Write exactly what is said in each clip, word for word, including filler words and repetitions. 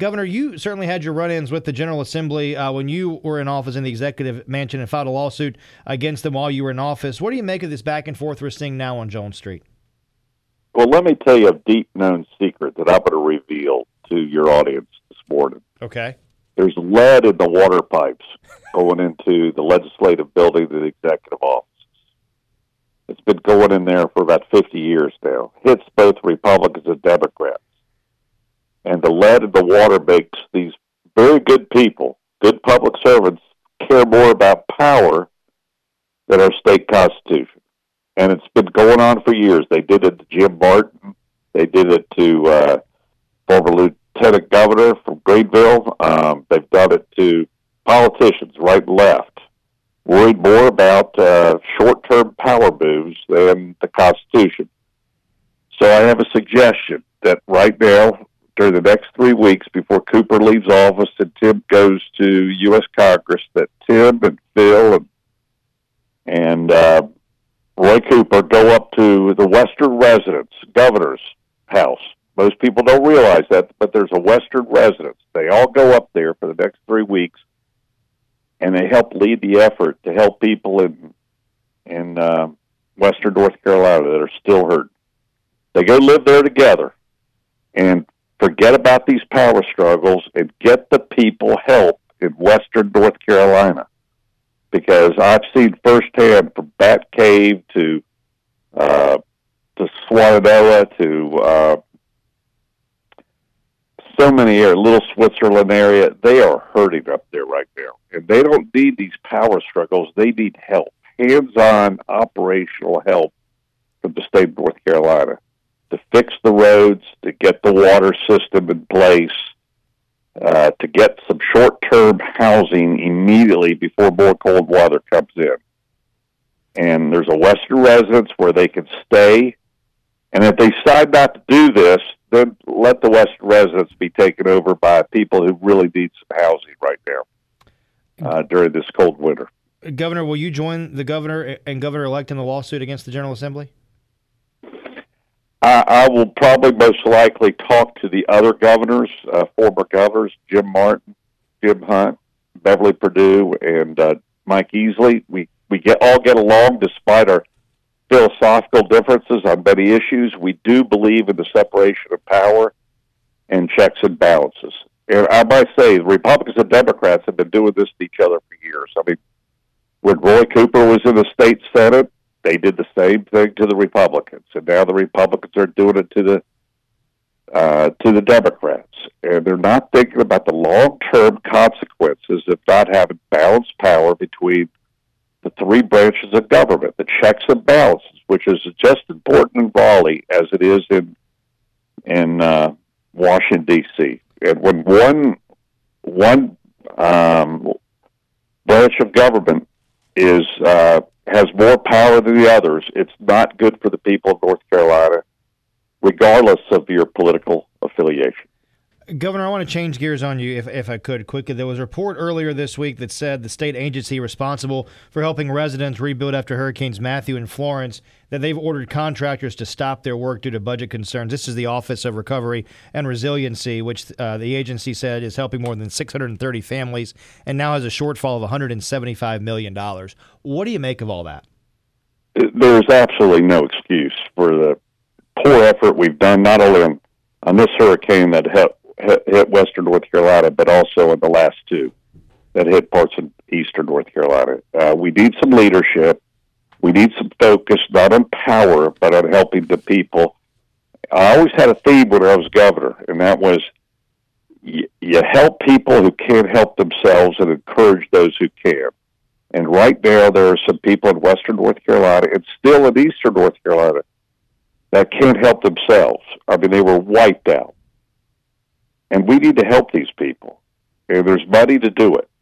Governor, you certainly had your run-ins with the General Assembly uh, when you were in office in the executive mansion and filed a lawsuit against them while you were in office. What do you make of this back and forth we're seeing now on Jones Street? Well, let me tell you a deep-known secret that I'm going to reveal to your audience this morning. Okay. There's lead in the water pipes going into the legislative building to the executive offices. It's been going in there for about fifty years now. Hits both Republicans and Democrats. And the lead in the water makes these very good people, good public servants, care more about power than our state constitution. And it's been going on for years. They did it to Jim Martin. They did it to uh, former Lieutenant Governor from Greenville. Um, they've done it to politicians right and left, worried more about uh, short-term power moves than the Constitution. So I have a suggestion that right now, during the next three weeks before Cooper leaves office and Tim goes to U S Congress, that Tim and Phil and, and uh, Roy Cooper go up to the Western Residence Governor's house. Most people don't realize that, but there's a Western Residence. They all go up there for the next three weeks, and they help lead the effort to help people in in uh, Western North Carolina that are still hurting. They go live there together and forget about these power struggles and get the people help in Western North Carolina. Because I've seen firsthand from Bat Cave to uh, to Shenandoah to uh, so many areas, Little Switzerland area, they are hurting up there right now. And they don't need these power struggles. They need help, hands-on operational help from the state of North Carolina to fix the roads, to get the water system in place, uh, to get some short-term housing immediately before more cold weather comes in. And there's a Western Residence where they can stay. And if they decide not to do this, then let the Western Residence be taken over by people who really need some housing right now uh, during this cold winter. Governor, will you join the governor and governor-elect in the lawsuit against the General Assembly? I, I will probably most likely talk to the other governors, uh, former governors, Jim Martin, Jim Hunt, Beverly Perdue, and uh, Mike Easley. We we get all get along despite our philosophical differences on many issues. We do believe in the separation of power and checks and balances. And I might say the Republicans and Democrats have been doing this to each other for years. I mean, when Roy Cooper was in the state Senate, they did the same thing to the Republicans, and now the Republicans are doing it to the uh, to the Democrats, and they're not thinking about the long-term consequences of not having balanced power between the three branches of government, the checks and balances, which is just important in Raleigh as it is in in uh, Washington D C. And when one one um, branch of government is uh, has more power than the others, it's not good for the people of North Carolina, regardless of your political affiliation. Governor, I want to change gears on you, if if I could, quickly. There was a report earlier this week that said the state agency responsible for helping residents rebuild after Hurricanes Matthew and Florence, that they've ordered contractors to stop their work due to budget concerns. This is the Office of Recovery and Resiliency, which uh, the agency said is helping more than six hundred thirty families and now has a shortfall of one hundred seventy-five million dollars. What do you make of all that? There's absolutely no excuse for the poor effort we've done, not only on, on this hurricane that hit hit Western North Carolina, but also in the last two that hit parts of Eastern North Carolina. Uh, we need some leadership. We need some focus, not on power, but on helping the people. I always had a theme when I was governor, and that was you, you help people who can't help themselves and encourage those who can. And right now, there are some people in Western North Carolina and still in Eastern North Carolina that can't help themselves. I mean, they were wiped out. And we need to help these people. And there's money to do it.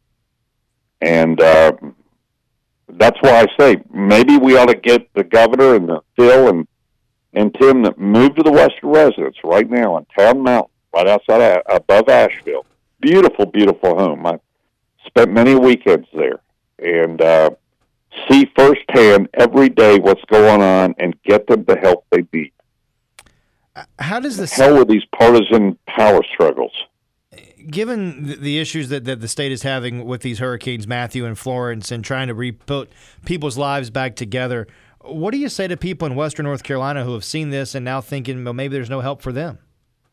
And uh, that's why I say maybe we ought to get the governor and the Phil and, and Tim that move to the Western Residence right now on Town Mountain, right outside of, above Asheville. Beautiful, beautiful home. I spent many weekends there. And uh, see firsthand every day what's going on and get them the help they need. How does this hell with these partisan power struggles? Given the, the issues that, that the state is having with these hurricanes, Matthew and Florence, and trying to re-put people's lives back together, what do you say to people in Western North Carolina who have seen this and now thinking, well, maybe there's no help for them?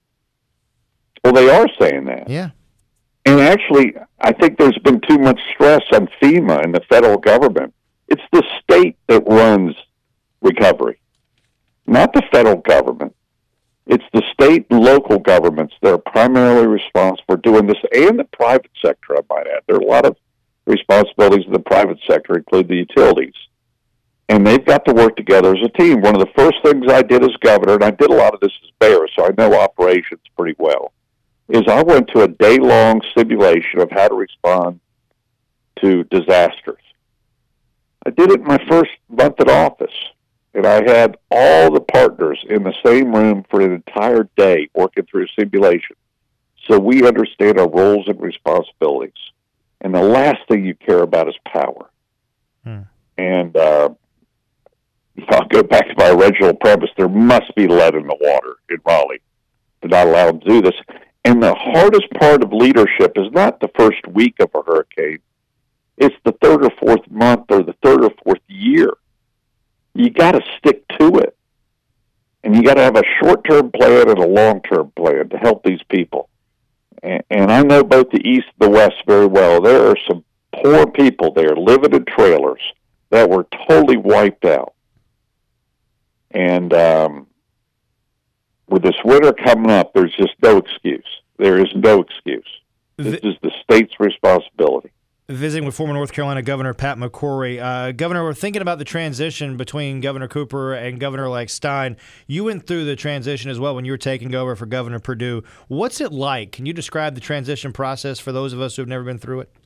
Well, they are saying that. Yeah. And actually, I think there's been too much stress on FEMA and the federal government. It's the state that runs recovery, not the federal government. It's the state and local governments that are primarily responsible for doing this, and the private sector, I might add. There are a lot of responsibilities in the private sector, including the utilities. And they've got to work together as a team. One of the first things I did as governor, and I did a lot of this as mayor, so I know operations pretty well, is I went to a day-long simulation of how to respond to disasters. I did it in my first month in office. And I had all the partners in the same room for an entire day working through a simulation. So we understand our roles and responsibilities. And the last thing you care about is power. Hmm. And uh, if I'll go back to my original premise, there must be lead in the water in Raleigh to not allow them to do this. And the hardest part of leadership is not the first week of a hurricane. It's the third or fourth month or the third or fourth year. You got to stick to it. And you got to have a short-term plan and a long-term plan to help these people. And, and I know both the East and the West very well. There are some poor people there living in trailers that were totally wiped out. And um, with this winter coming up, there's just no excuse. There is no excuse. This is the state's responsibility. Visiting with former North Carolina Governor Pat McCrory. Uh, Governor, we're thinking about the transition between Governor Cooper and Governor-elect Stein. You went through the transition as well when you were taking over for Governor Perdue. What's it like? Can you describe the transition process for those of us who have never been through it?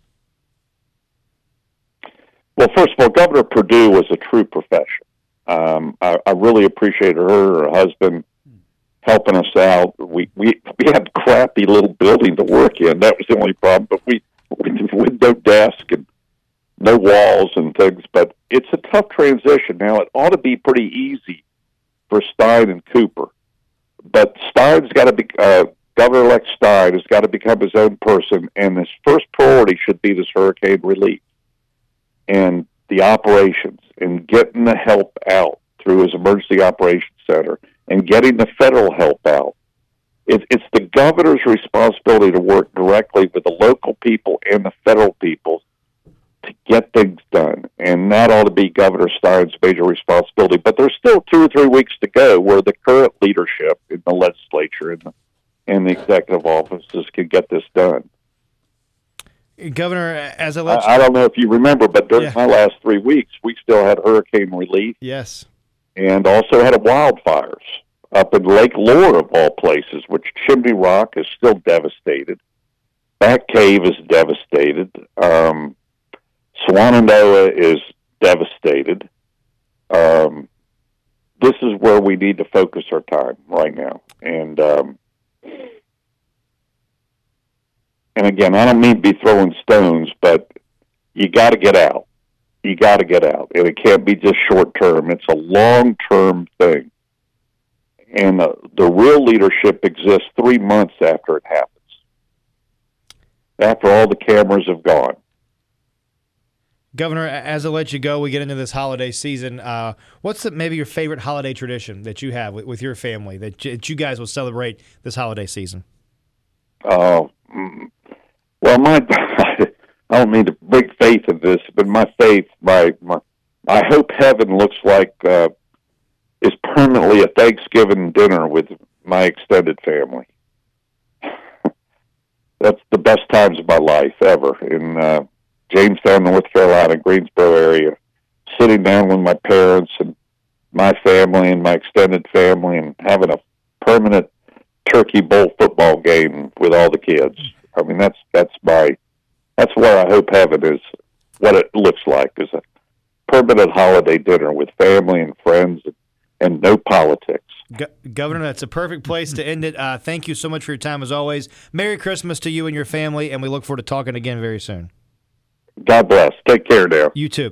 Well, first of all, Governor Perdue was a true professional. Um, I, I really appreciated her, her husband, helping us out. We, we, we had a crappy little building to work in. That was the only problem, but we with no desk and no walls and things, but it's a tough transition. Now, it ought to be pretty easy for Stein and Cooper, but Stein's got to be, uh, Governor-elect Stein has got to become his own person, and his first priority should be this hurricane relief and the operations and getting the help out through his emergency operations center and getting the federal help out. It, it's the governor's responsibility to work directly with the local people and the federal people to get things done. And that ought to be Governor Stein's major responsibility. But there's still two or three weeks to go where the current leadership in the legislature and the, and the executive offices can get this done. Governor, as I let you... I, I don't know if you remember, but during yeah. my last three weeks, we still had hurricane relief. Yes. And also had wildfires up in Lake Lure, of all places, which Chimney Rock is still devastated. Bat Cave is devastated. Um, Shenandoah is devastated. Um, this is where we need to focus our time right now. And um, and again, I don't mean to be throwing stones, but you got to get out. You got to get out. And it can't be just short term. It's a long-term thing. And the, the real leadership exists three months after it happens, after all the cameras have gone. Governor, as I let you go, we get into this holiday season. Uh, what's the, maybe your favorite holiday tradition that you have with, with your family that you, that you guys will celebrate this holiday season? Oh, uh, well, my I don't mean to bring faith in this, but my faith, my, my I hope heaven looks like. Uh, is permanently a Thanksgiving dinner with my extended family. That's the best times of my life ever. In uh, Jamestown, North Carolina, Greensboro area, sitting down with my parents and my family and my extended family and having a permanent turkey bowl football game with all the kids. I mean, that's that's my that's where I hope heaven is, what it looks like, is a permanent holiday dinner with family and friends and and no politics. Go- Governor, that's a perfect place to end it. Uh, thank you so much for your time, as always. Merry Christmas to you and your family, and we look forward to talking again very soon. God bless. Take care now. You too.